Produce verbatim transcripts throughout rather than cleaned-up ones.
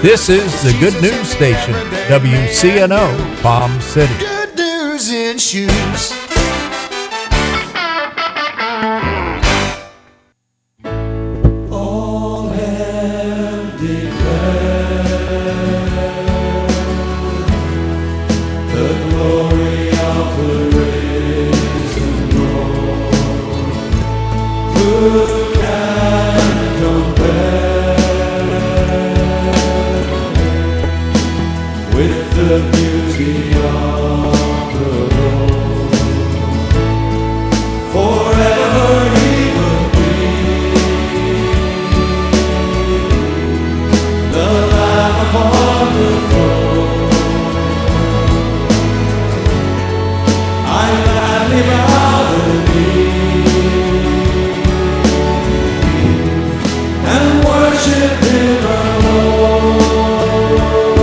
This is the Good News Station, W C N O, Palm City. Good news in shoes. All have declared the glory of the risen Lord. Who can compare with the beauty of the Lord? Forever He will be the Lamb upon the throne. I gladly bow the knee and worship Him alone.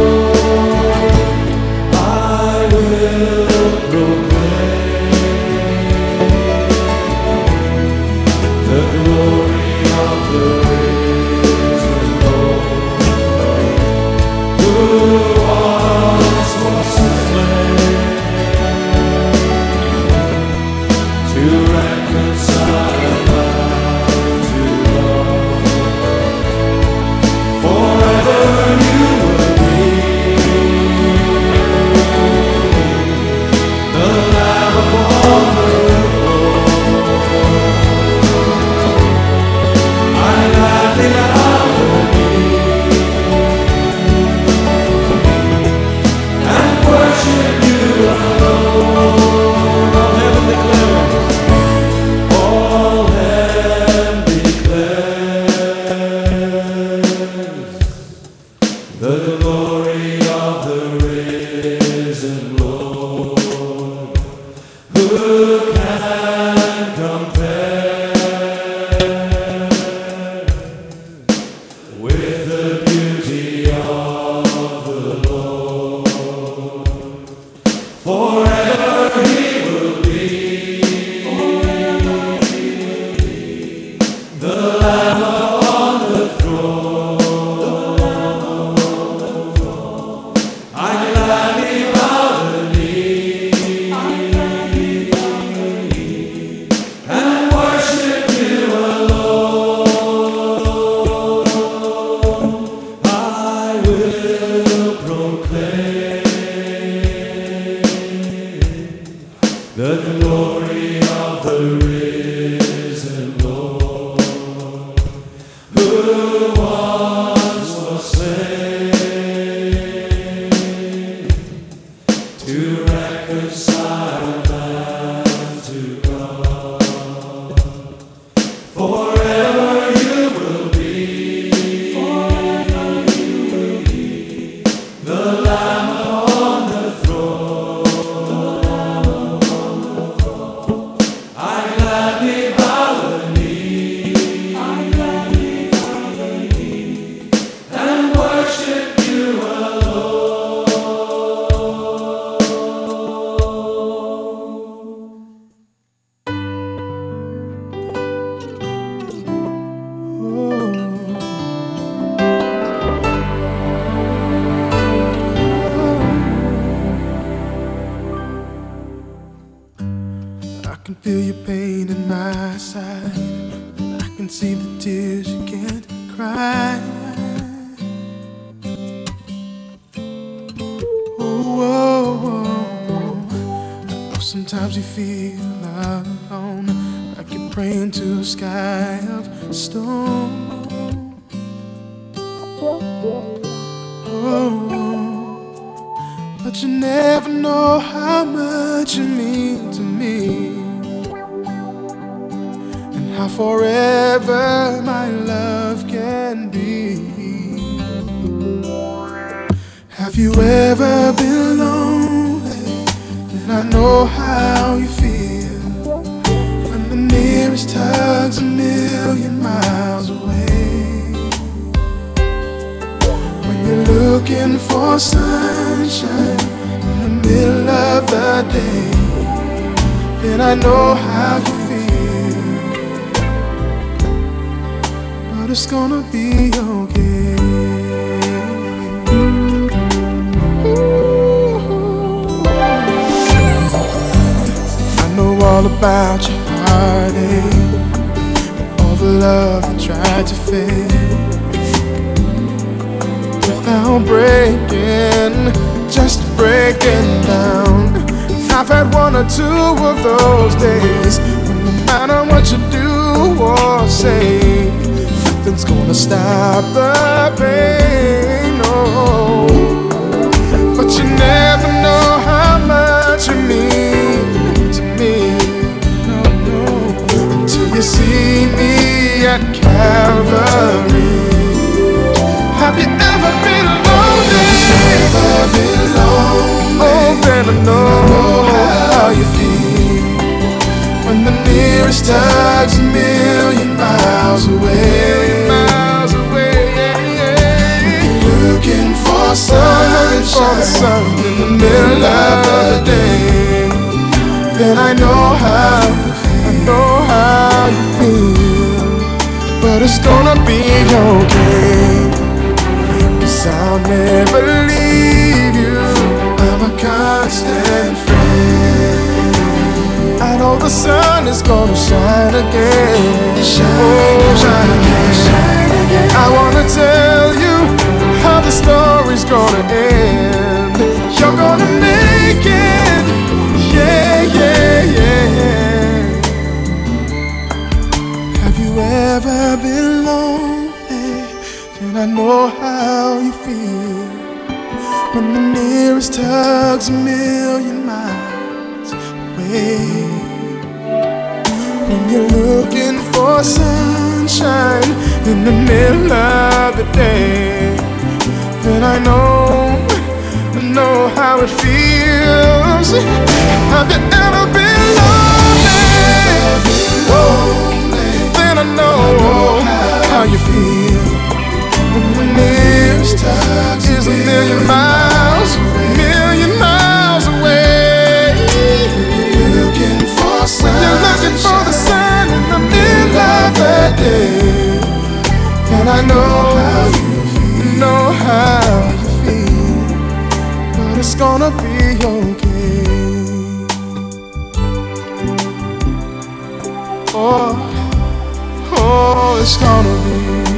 I will proclaim the glory of the risen Lord, who once was slain to reconcile man to God. Forever You will be the Lamb upon the throne. I gladly bow the knee and worship You alone. All heaven declares, all heaven declares the glory of the risen Lord. Who can compare with the beauty of the Lord? Forever He will be the Lamb upon the throne. I gladly bow the knee and worship You alone. I will proclaim the glory of the risen Lord, who once was slain to reconcile man to God. Forever You will be the Lamb upon the throne. I gladly bow the knee and worship You alone. I can feel your pain in my side, and I can see the tears you can't cry. Oh, oh, oh, oh. I know sometimes you feel alone, like you're praying to a sky of stone. Oh, but you never know how much you mean to me, and how forever my love can be. Have you ever been lonely? Then I know how you feel when the nearest hug's a million miles away. When you're looking for sunshine in the middle of the day, then I know how you feel. But it's gonna be okay. about your heartache, all the love that tried to fade without breaking, just breaking down. I've had one or two of those days when no matter what you do or say, nothing's gonna stop the pain, no. But you never know how much you mean to me, no, no, until you see me at Calvary. Have you ever been lonely? Ever been lonely? Oh, then I know, I know how you feel when the nearest tug's a million miles away. Million miles away, yeah, yeah. You're looking for sunshine in the middle of the day. Then I know how you feel. I know how you feel, but it's gonna be okay. I'll never leave you. I'm a constant friend. I know the sun is gonna shine again. Shine, oh, shine again, shine again. I wanna tell you how the story's gonna end. You're gonna make it, yeah, yeah, yeah. Have you ever been lonely? And I know how you feel when the nearest tug's a million miles away. When you're looking for sunshine in the middle of the day, then I know, I know how it feels. Have you ever been lonely? Then I know how you feel. The nearest tug is a million miles, million miles away. You're looking for sun, you're looking for the sun in the middle of the day. And I know how you feel, know how you feel, but it's gonna be okay. Oh, oh, it's gonna be.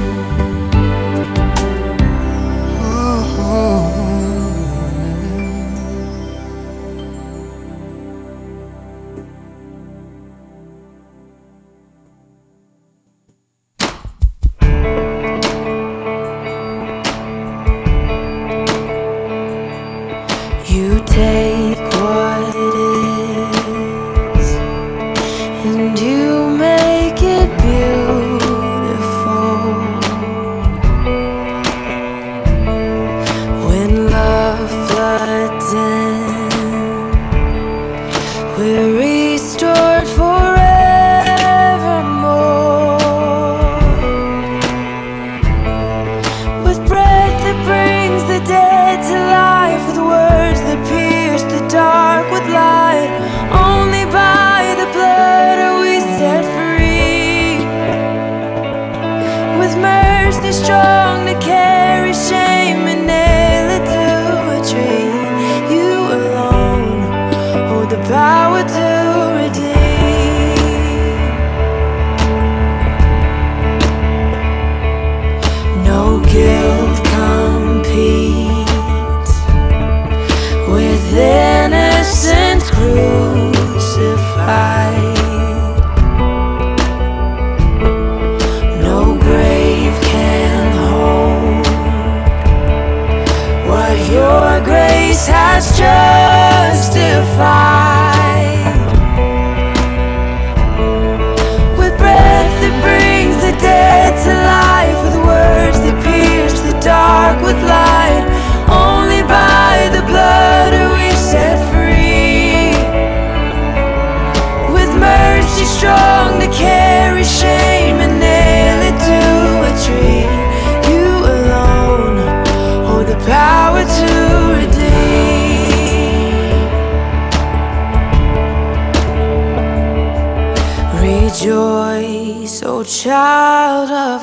Rejoice, O child of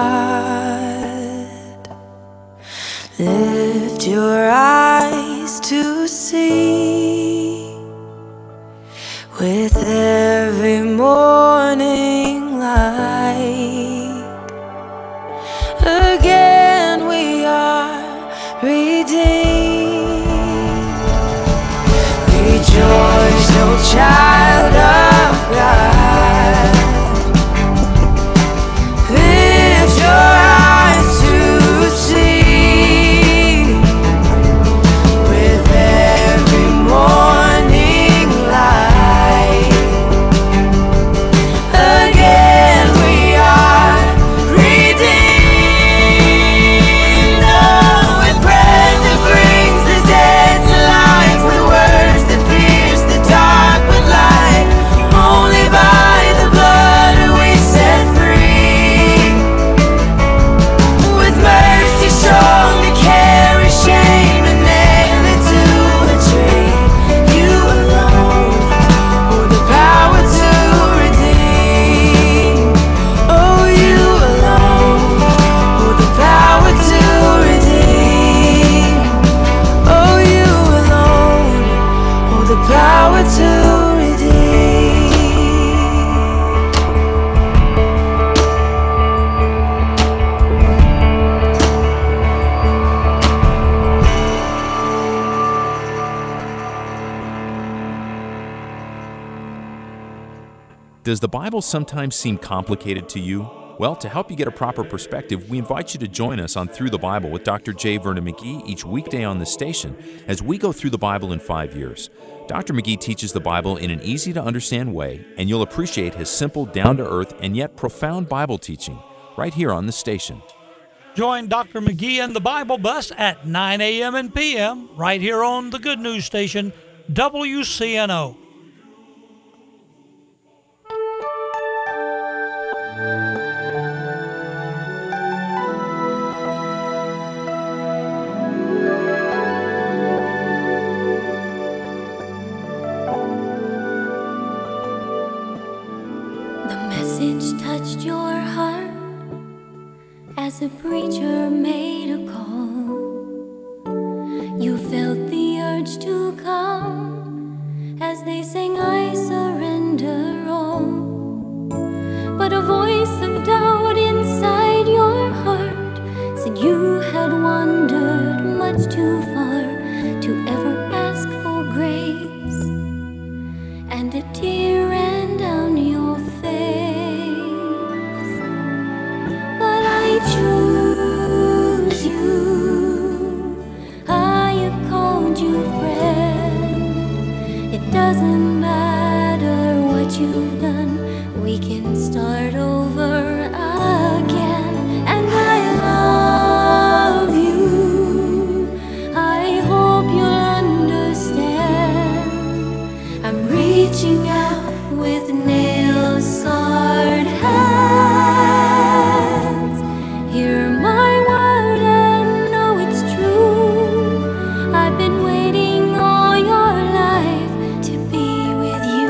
God. Lift your eyes to see with every redeemed. Rejoice, O child of God. Lift your eyes to see. With every morning light, again we are redeemed. Oh, with breath that brings the dead to life, with words that pierce the dark with light. Only by the blood are we set free. With mercy strong to carry shame and nail it to a tree. You alone hold the power to redeem. Oh, you alone hold the power to redeem. Oh, you alone hold the power to redeem. Does the Bible sometimes seem complicated to you? Well, to help you get a proper perspective, we invite you to join us on Through the Bible with Doctor J. Vernon McGee each weekday on this station as we go through the Bible in five years. Doctor McGee teaches the Bible in an easy-to-understand way, and you'll appreciate his simple, down-to-earth, and yet profound Bible teaching right here on the station. Join Doctor McGee and the Bible Bus at nine a.m. and p m right here on the Good News Station, W C N O. The message touched your heart as a preacher made a call. You felt the urge to come as they sang, I surrender all. But a voice of doubt inside your heart said you had wandered much too far to ever ask for grace, and a tear ran down your face. But I choose you, I have called you friend. It doesn't matter what you've done, we can start over again. And I love you, I hope you'll understand. I'm reaching out with nail-scarred hands. Hear my word and know it's true. I've been waiting all your life to be with you.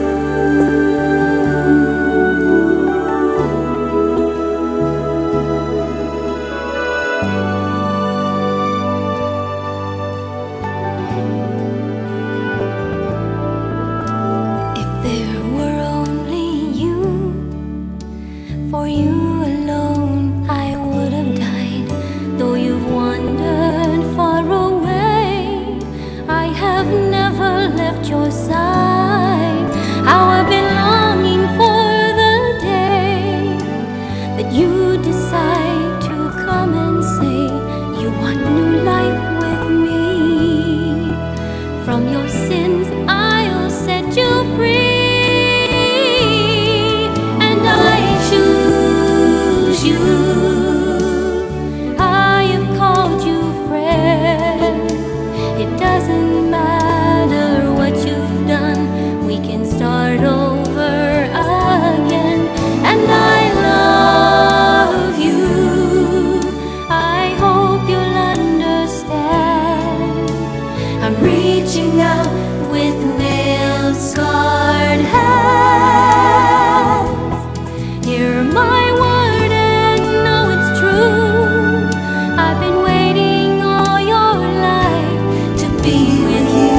If there were only you, for you alone I would have died. Though you've wandered far away, I have never left your side. How I've been longing for the day that you decide to come and say you want new life with me. From your sins I'll set you free. And I choose you, I have called you friend. It doesn't matter what you've done, we can start over again. And I love you, I hope you'll understand. I'm reaching out with nail-scarred hands. Hear my word and know it's true. I've been waiting all your life to be with you.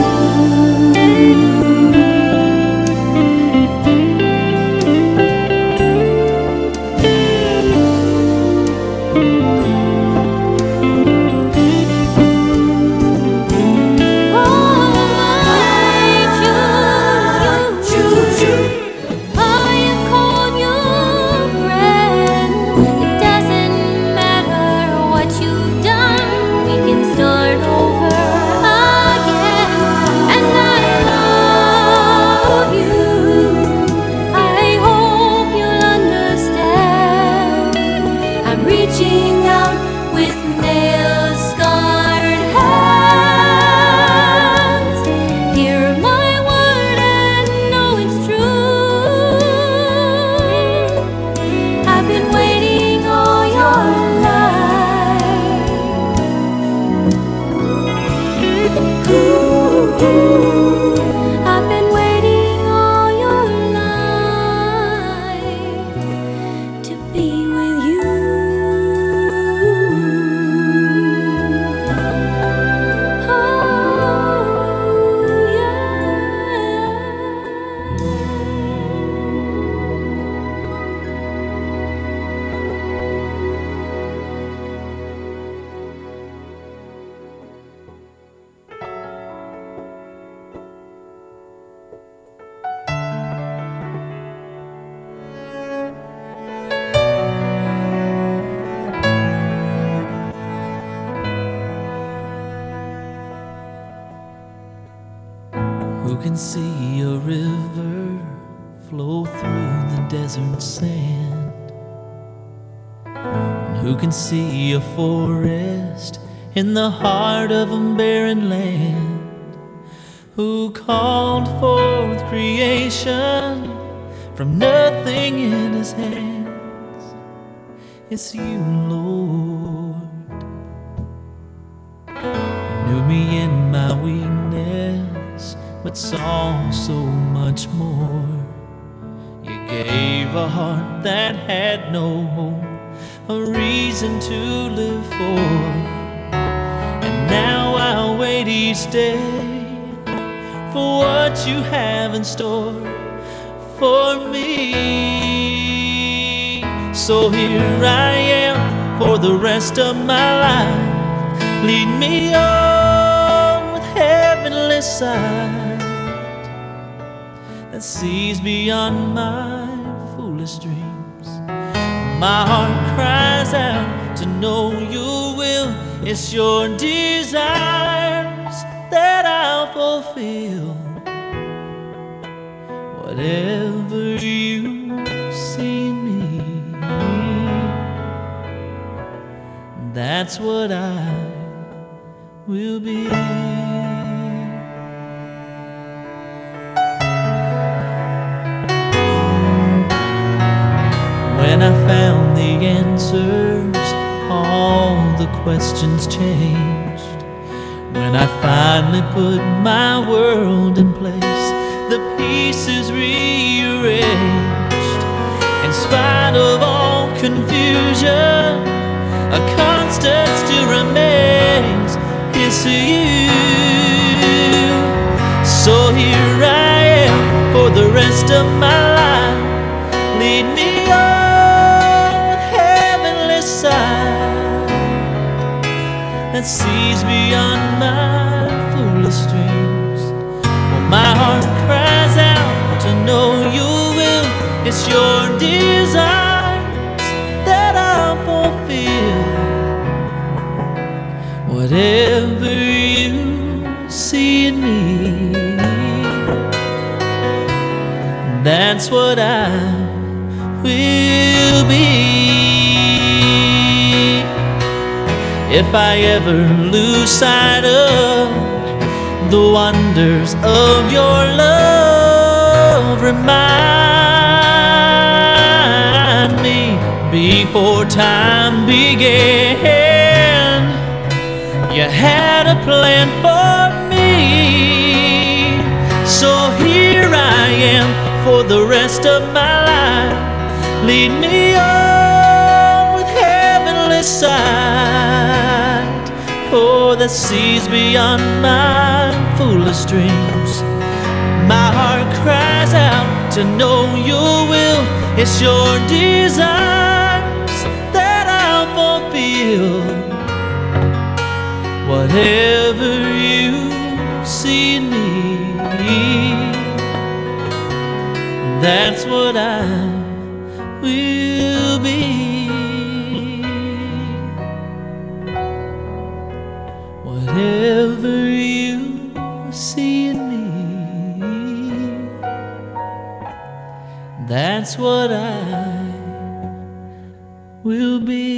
can see a river flow through the desert sand? And who can see a forest in the heart of a barren land? Who called forth creation from nothing in his hands? It's you, Lord. You knew me in my weakness, but saw so much more. You gave a heart that had no hope, a reason to live for. And now I wait each day for what you have in store for me. So here I am for the rest of my life. Lead me on with heavenly sight that sees beyond my foolish dreams. My heart cries out to know your will. It's your desires that I'll fulfill. Whatever you see in me, that's what I will be. When I found the answers, all the questions changed. When I finally put my world in place, the pieces rearranged. In spite of all confusion, a constant still remains. It's you. So here I am for the rest of my life. Lead me on with heavenly sight that sees beyond my foolish dreams. Well, my heart cries out to know your will. It's your desires that I'll fulfill. Whatever you see in me, that's what I will be. If I ever lose sight of the wonders of your love, remind me before time began. You had a plan for me. So here I am for the rest of my life. Lead me on with heavenly sight, oh, that sees beyond my foolish dreams. My heart cries out to know your will. It's your desires that I'll fulfill. Whatever you see in me, that's what I will be. Whatever you see in me, that's what I will be.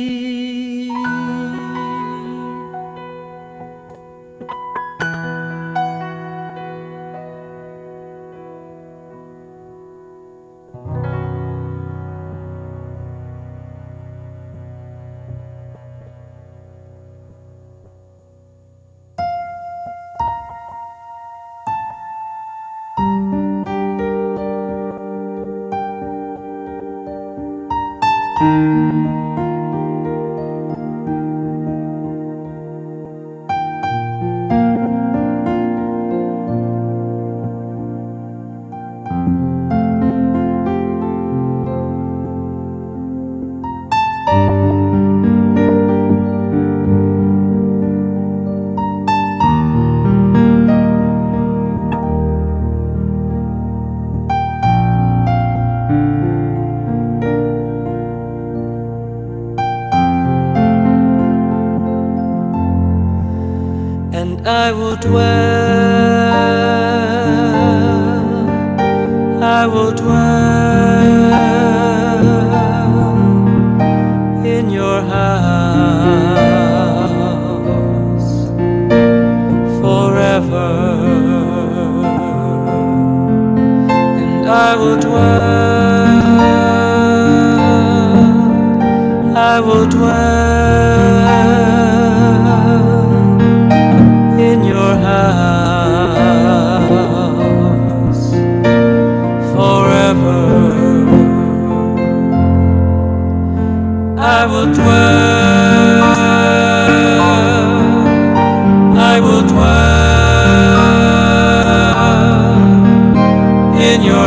And I will dwell I will dwell in your house forever, and I will dwell, I will dwell in your house forever. I will dwell, I will dwell in your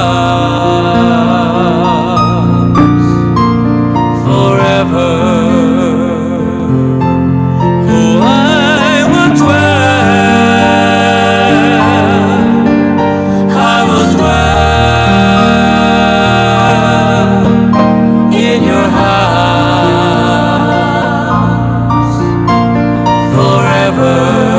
house forever. Oh, I will dwell, I will dwell in your house forever.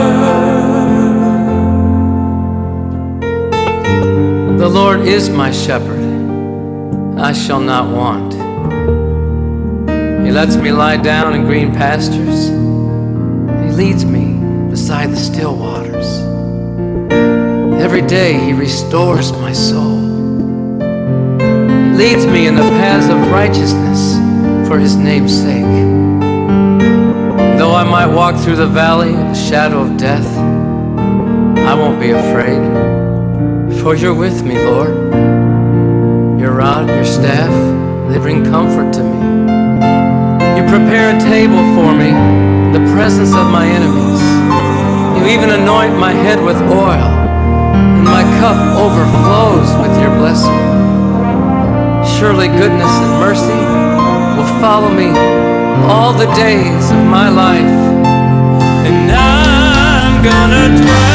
The Lord is my shepherd, I shall not want. He lets me lie down in green pastures. He leads me beside the still waters. Every day He restores my soul. He leads me in the paths of righteousness for His name's sake. Though I might walk through the valley of the shadow of death, I won't be afraid, for You're with me, Lord. Your rod, your staff, they bring comfort to me. You prepare a table for me in the presence of my enemies. You even anoint my head with oil, and my cup overflows with Your blessing. Surely goodness and mercy will follow me all the days of my life, and I'm gonna dwell.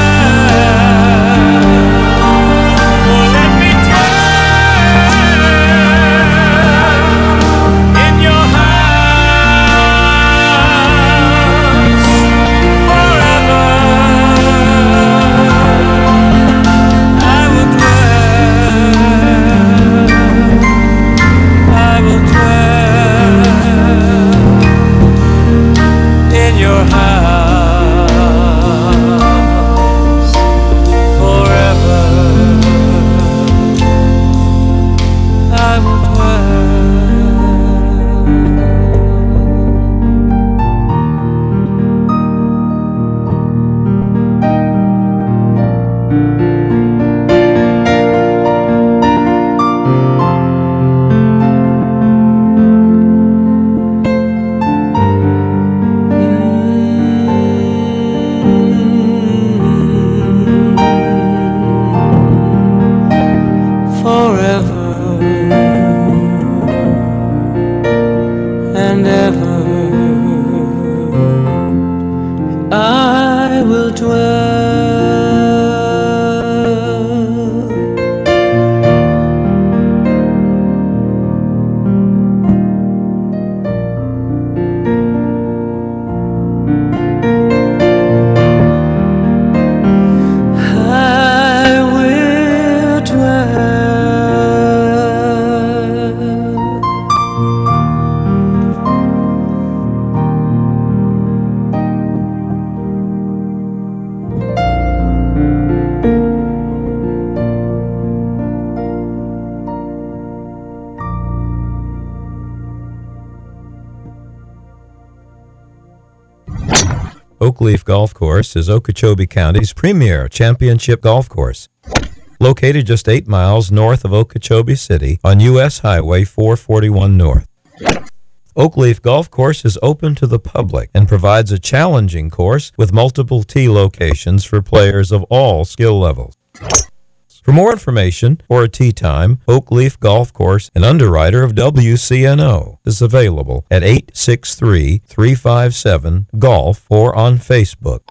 Oh, let me dwell in Your house forever. I will dwell, I will dwell in Your house forever. I will forever and ever. I will dwell. I will Oakleaf Golf Course is Okeechobee County's premier championship golf course. Located just eight miles north of Okeechobee City on U S Highway four forty-one North. Oakleaf Golf Course is open to the public and provides a challenging course with multiple tee locations for players of all skill levels. For more information or a tee time, Oakleaf Golf Course, an underwriter of W C N O, is available at eight six three, three five seven, golf or on Facebook.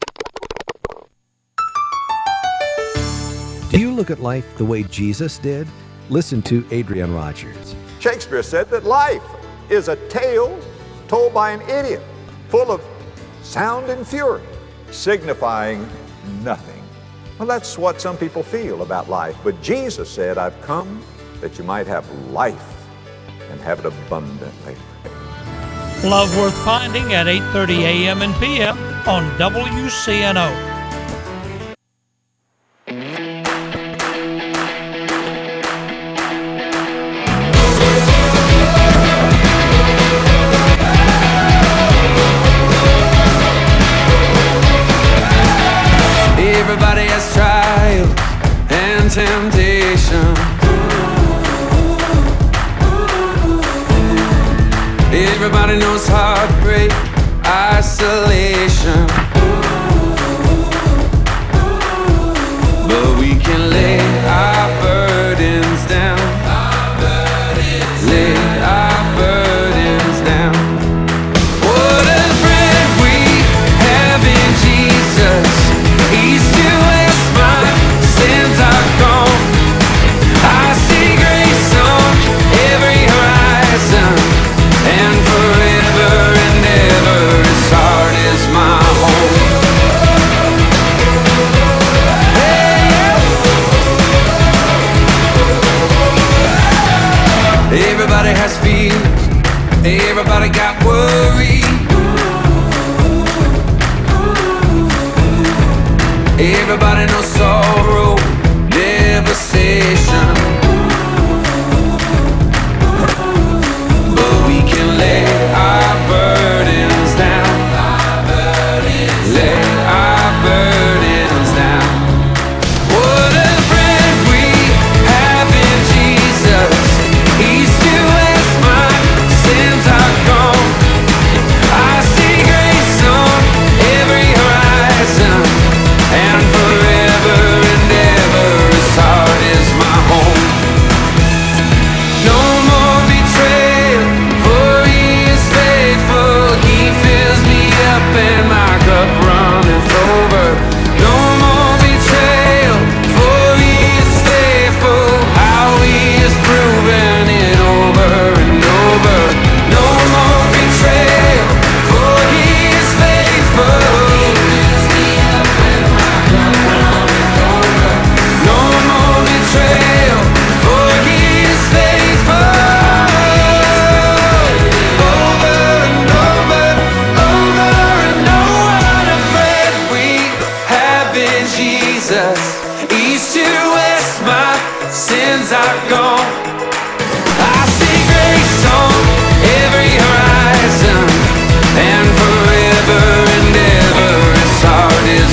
Do you look at life the way Jesus did? Listen to Adrian Rogers. Shakespeare said that life is a tale told by an idiot, full of sound and fury, signifying nothing. Well, that's what some people feel about life. But Jesus said, I've come that you might have life and have it abundantly. Love Worth Finding at eight thirty a.m. and p m on W C N O. Everybody has trial and temptation. Everybody knows heartbreak, isolation. But we can lay our burdens down. Lay our burdens down. What a friend we have in Jesus. East to west, my sins are gone. I see grace on every horizon, and forever and ever His heart is my home. Hey, everybody has fears, everybody got worry. Everybody knows sorrow, devastation. But we can lay our burdens down. Lay our burdens down. What a friend we have in Jesus. East to west, my sins are gone. I see grace on every horizon, and forever and ever His heart is my home. No more betrayal, for He is faithful. He fills me up and my cup runneth over. No more betrayal, for He is faithful. How He has proven it over and over. No more betrayal, for He is faithful. No more betrayal, for He is faithful. Over and over, over and over. What a friend we have in Jesus. East to west, my sins are gone.